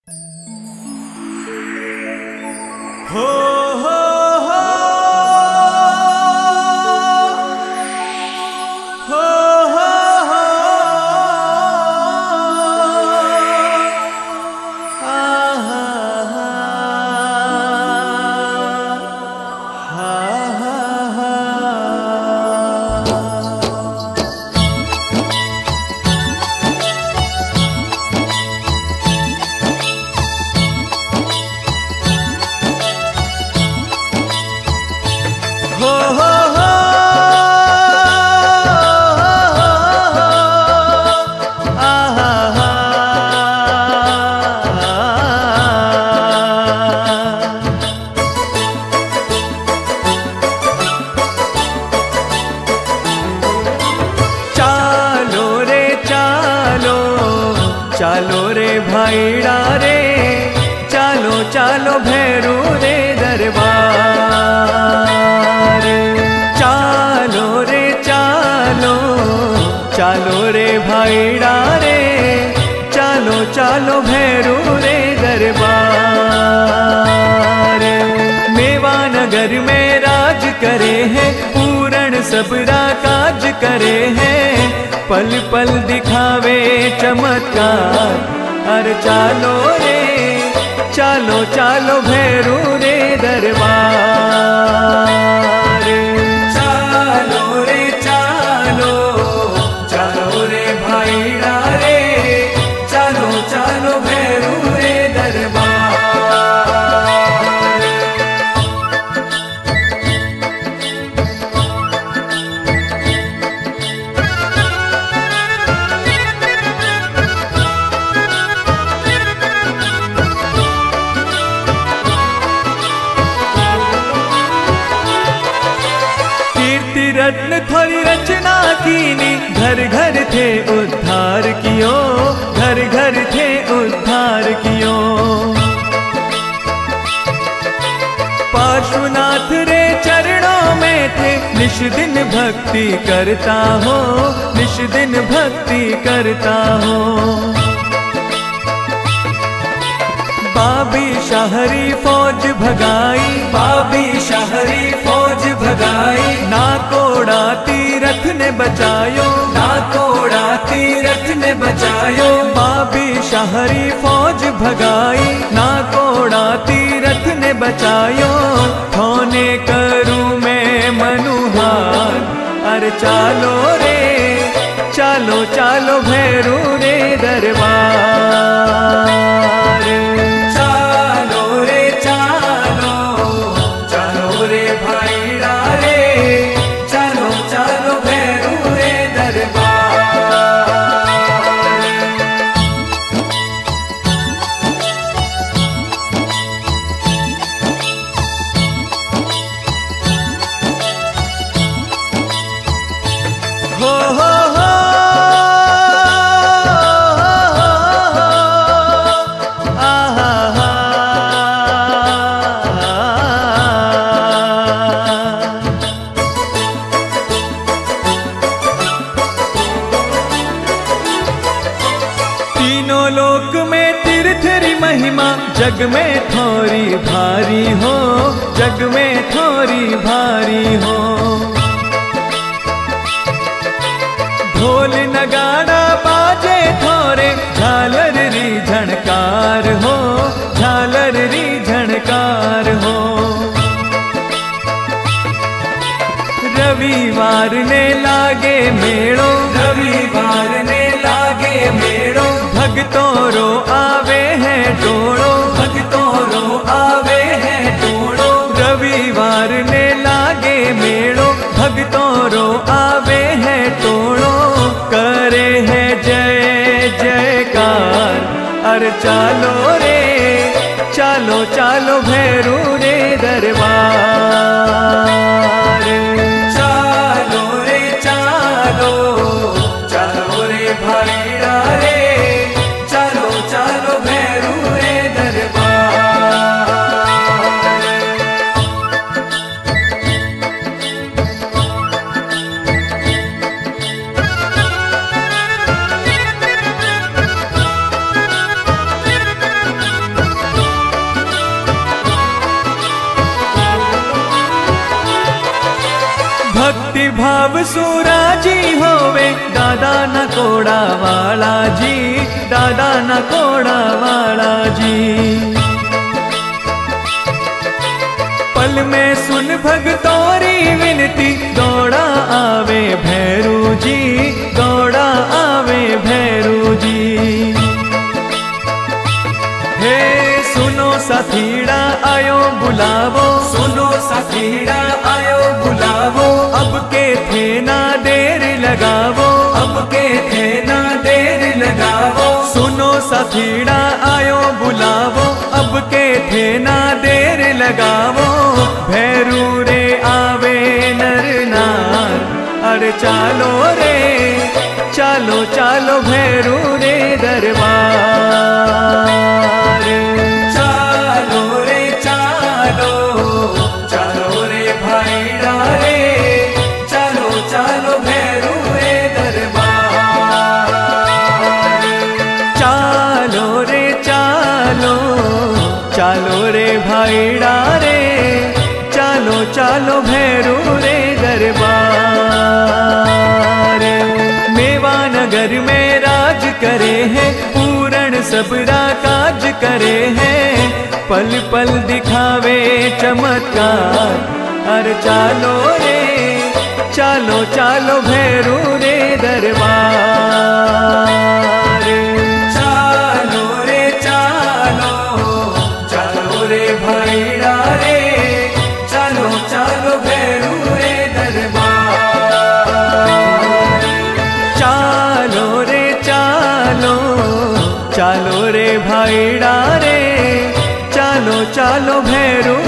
हो हो हो हो हो हो आहा हो हो हो आहा चालो रे चालो चालो रे भाईड़ा रे चालो चालो भैरू रे दरबार चालो रे चालो चालो रे भाईड़ा रे चालो चालो भैरू रे दरबार मेवा नगर में राज करे हैं पूर्ण सबरा काज करे हैं पल पल दिखावे चमत्कार अरे चालो रे चालो चालो भैरू रे दरबार चालो रे चालो चालो रे भाईड़ा रे चालो चालो भैरू रे दरबार रत्न थोड़ी रचना कीनी घर घर थे उद्धार कियो घर घर थे उद्धार कियो पार्श्वनाथ रे चरणों में थे निश दिन भक्ति करता हो निश दिन भक्ति करता हो बाबी शहरी फौज भगाई बाबी शहरी फौज भगाई ना कोड़ा तीरथ ने बचायो ना कोड़ा तीरथ ने बचायो बाबी शहरी फौज भगाई ना कोड़ा तीरथ ने बचायो होने करूं मैं मनुहार अरे चालो रे चालो चालो भैरू रे दरबार चालो रे चालो चालो रे भाईड़ा रे चालो चालो भैरू रे दरबार हो हो हो तीनों लोक में तीर्थरी महिमा जग में थोड़ी भारी हो जग में थोड़ी भारी हो ढोल नगाड़ा बाजे थोरे झालर री झणकार हो झालर री झणकार हो रविवार ने लागे मेड़ो रविवार ने लागे मेड़ो भक्तों रो आवे हैं टोड़ो भक्तों रो आवे हैं टोड़ो रविवार ने लागे मेड़ो भक्तों रो आवे हैं टोड़ो करे हैं जय जयकार अरे चालो रे चालो चालो भैरू रे दरबार चालो रे चालो चालो रे भाईड़ा रे चालो चालो भैरू रे दरबार भक्ति भाव सुराजी होवे दादा न कोड़ा वाला जी, दादा न कोड़ा वाला जी। पल में सुन भगतोरी विनती, दौड़ा आवे भैरू जी, दौड़ा आवे भैरू जी। हे सुनो साथीड़ा आयो बुलावो, सुनो साथीड़ा आयो बुलावो, अब के थे ना देर लगावो, अब के थे ना देर लगावो। सुनो साथीड़ा आयो बुलावो, अब के थे ना देर लगावो। भैरू रे आवे नर नार, अरे चालो रे चालो चालो भैरू रे दरबार। चालो रे चालो, चालो रे भाईड़ा रे, चालो चालो भैरू रे दरबार। चालो रे चालो, चालो रे भाईड़ा रे, चालो चालो भैरू रे दरबार। मेवा नगर में राज करे हैं, पूर्ण सबरा काज करे हैं, पल पल दिखावे चमत्कार। अरे चालो रे चालो चालो भैरू रे दरबार। चालो रे चालो, चालो रे भाईड़ा रे, चालो चालो भैरू रे दरबार। चालो रे चालो, चालो रे भाईड़ा रे, चालो चालो भैरू